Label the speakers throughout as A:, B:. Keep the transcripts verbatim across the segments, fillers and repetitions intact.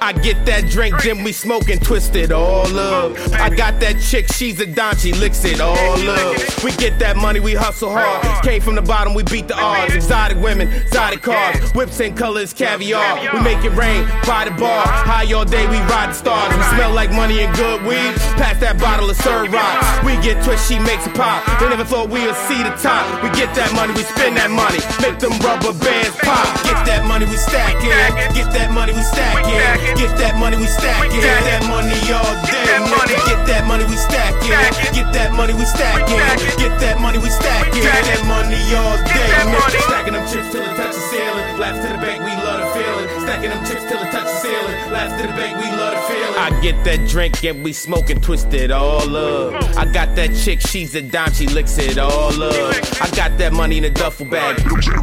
A: I get that drink, then we smoke and twist it all up. I got that chick, she's a don, she licks it all up. We get that money, we hustle hard. Came from the bottom, we beat the odds. Exotic women, exotic cars, whips and colors, caviar. We make it rain, by the bar. High all day, we ride the stars. We smell like money and good weed. Pass that bottle of Sir Rock. We get twist, she makes it pop. They never thought we would see the top. We get that money, we spend that money. Make them rubber bands pop. Get that money, we stack it. Get that money, we stack it. Get that money, we stack it. Get that money all day. Get that money, we stack it. Get that money, we stack it. Get that money, we stack it. Get that money all day. Stacking them chips till it touch the ceiling. Laughs to the bank, we love the feeling. Stacking them chips till it touch the ceiling. Laughs to the bank, we love the feeling. I get that drink and we smoke and twist it all up. I got that chick, she's a dime, she licks it all up. I got that money in a duffel bag.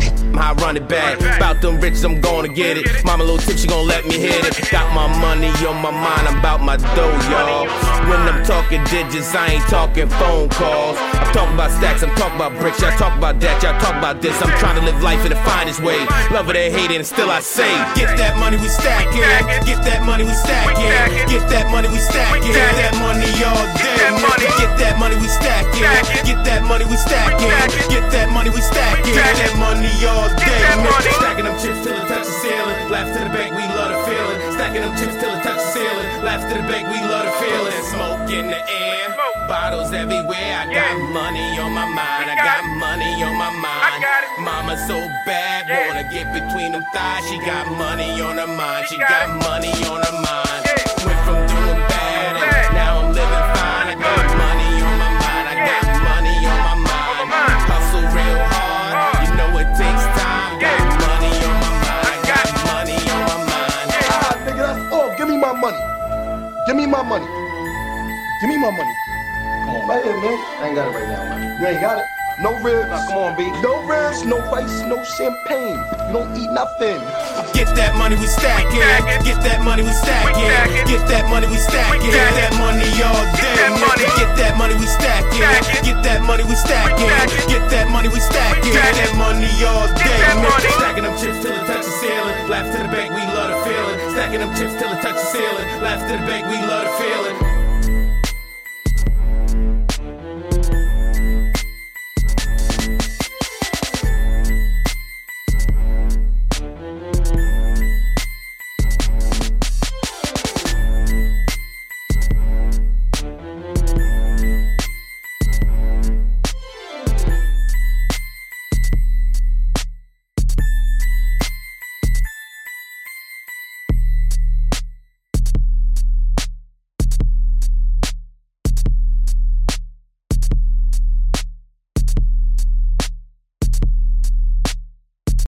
A: I run it back. About them riches, I'm gonna get it. Mama little tip, she gon' let me hit it. Got my money on my mind, I'm about my dough, y'all. When I'm talking digits, I ain't talking phone calls. I'm talking about stacks, I'm talking about bricks. Y'all talk about that, y'all talk about this. I'm trying to live life in the finest way. Love it or hate it, and still I say, get that money, we stack it. Get that money, we stack it. Get that money, we stack it. Get that money all day. Get that money, we stack it. Get that money, we stack it. Get that money, we stack it. Get that money all day. Stacking them chips till it touch the ceiling. Laughs to the bank, we love the feeling. Stacking them chips till it touch the ceiling. Laughs to the bank, we love the feeling. Smoke in the air, bottles everywhere. I got money on my mind. I got money on my mind. Mama so bad, wanna get between them thighs. She got money on her mind. She got money on her mind. Went from doing bad and now I'm living fine. I got money on my mind. I got money on my mind. Hustle real hard, you know it takes time. Got money on my mind. I got money on my mind.
B: Ah, nigga, that's all. Give me my money. Give me my money. Give me my money. Come on, right here, man.
C: I ain't got it right now, man.
B: You ain't got it. No ribs.
C: Nah, come on, B.
B: No ribs, no rice, no champagne. You don't eat nothing.
A: Get that money, we stack it. Get that money, we stack it. Get that money, we stack it. Get that money all day. Get that money, we stack it. Get that money, we stack it. Get that money, we stack it. Get that money all day. Stacking them chips till it touch the ceiling. Laughs to the bank, we love the feeling. Stacking them chips till it touch the ceiling. Laughs to the bank, we love the feeling.